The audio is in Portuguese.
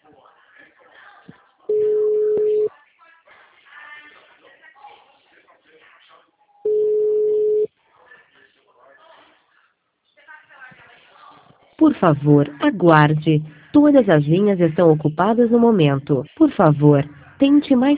Por favor, aguarde. Todas as linhas estão ocupadas no momento. Por favor, tente mais